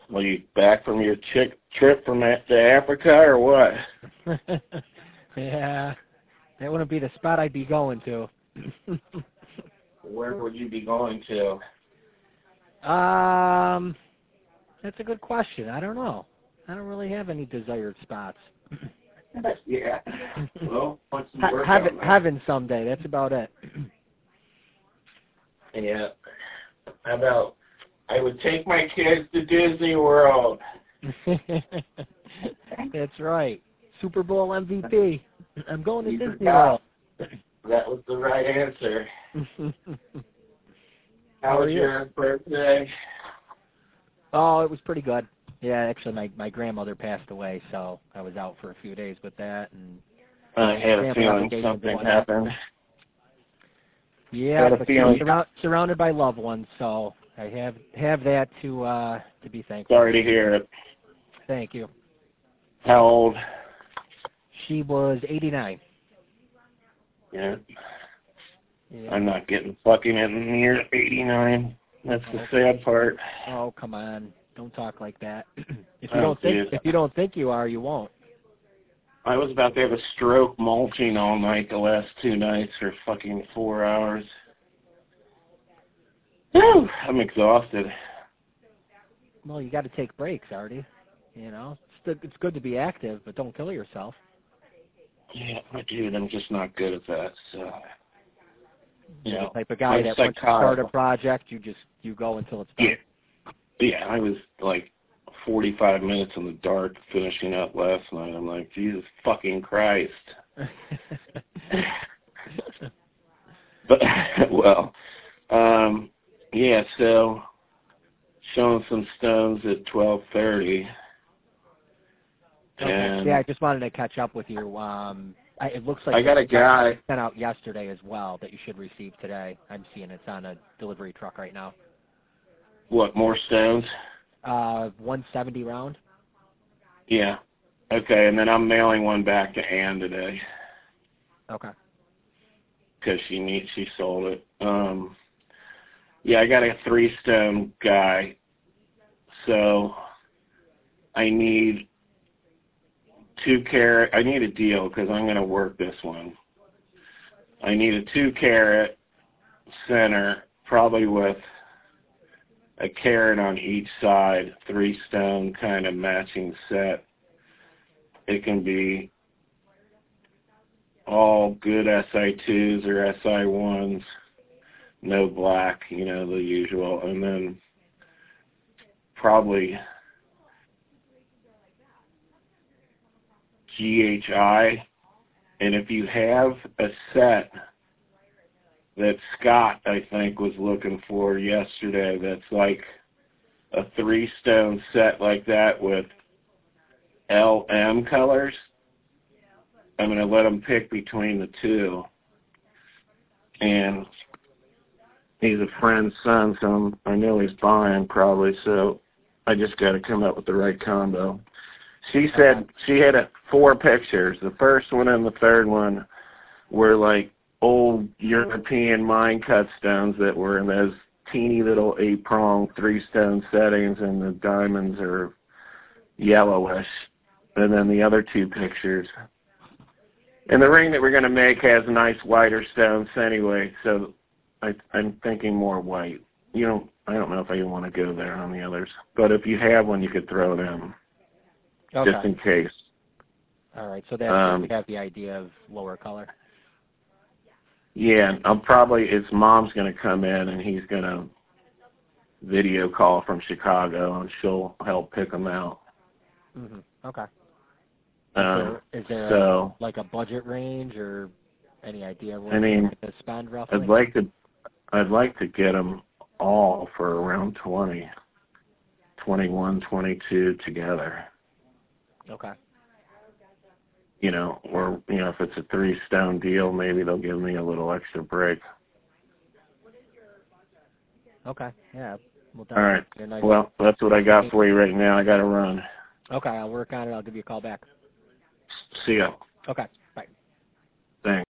Well, you back from your trip from to Africa or what? Yeah, that wouldn't be the spot I'd be going to. Where would you be going to? That's a good question. I don't know. I don't really have any desired spots. Yeah. Well, once you work on that. Heaven someday. That's about it. Yeah. How about I would take my kids to Disney World. That's right. Super Bowl MVP. I'm going to Disney World. That was the right answer. How was your birthday? Oh, it was pretty good. Yeah, actually, my grandmother passed away, so I was out for a few days with that. And I had a feeling something happened. Yeah, but surrounded by loved ones, so I have that to be thankful. Sorry to hear it. Thank you. How old? She was 89. Yeah. I'm not getting fucking in near 89. That's the sad part. Oh, come on. Don't talk like that. If you don't think you are, you won't. I was about to have a stroke mulching all night the last 2 nights for fucking 4 hours. Whew, I'm exhausted. Well, you got to take breaks, Artie. You know, it's good to be active, but don't kill yourself. Yeah, dude, I'm just not good at that. So, You're the type of guy that once you start a project, you go until it's done. Yeah, I was like 45 minutes in the dark finishing up last night. I'm like, Jesus fucking Christ. But, well, yeah, so showing some stones at 12:30. Okay. Yeah, I just wanted to catch up with you. It looks like I got a guy sent out yesterday as well that you should receive today. I'm seeing it's on a delivery truck right now. What, more stones? 170 round. Yeah. Okay, and then I'm mailing one back to Ann today. Okay. Because she sold it. Yeah, I got a 3-stone guy. So I need 2 carat. I need a deal because I'm going to work this one. I need a 2 carat center, probably with a carat on each side, 3-stone kind of matching set. It can be all good SI2s or SI1s, no black, the usual, and then probably GHI. And if you have a set that Scott, I think, was looking for yesterday, that's like a 3-stone set like that with LM colors, I'm going to let him pick between the 2. And he's a friend's son, so I know he's buying probably, so I just got to come up with the right combo. She said she had 4 pictures. The first one and the third one were like old European mine cut stones that were in those teeny little 8-prong 3-stone settings, and the diamonds are yellowish. And then the other 2 pictures. And the ring that we're going to make has nice whiter stones anyway, so I'm thinking more white. I don't know if I want to go there on the others, but if you have one, you could throw it in, just in case. All right, so that you have the idea of lower color. Yeah, his mom's going to come in, and he's going to video call from Chicago, and she'll help pick them out. Mm-hmm. Okay. Is there like a budget range or any idea what you're going to spend roughly? I'd like to get them all for around 21, 22 together. Okay. Or if it's a 3-stone deal, maybe they'll give me a little extra break. Okay. Yeah. All right. Well, that's what I got for you right now. I got to run. Okay, I'll work on it. I'll give you a call back. See ya. Okay. Bye. Thanks.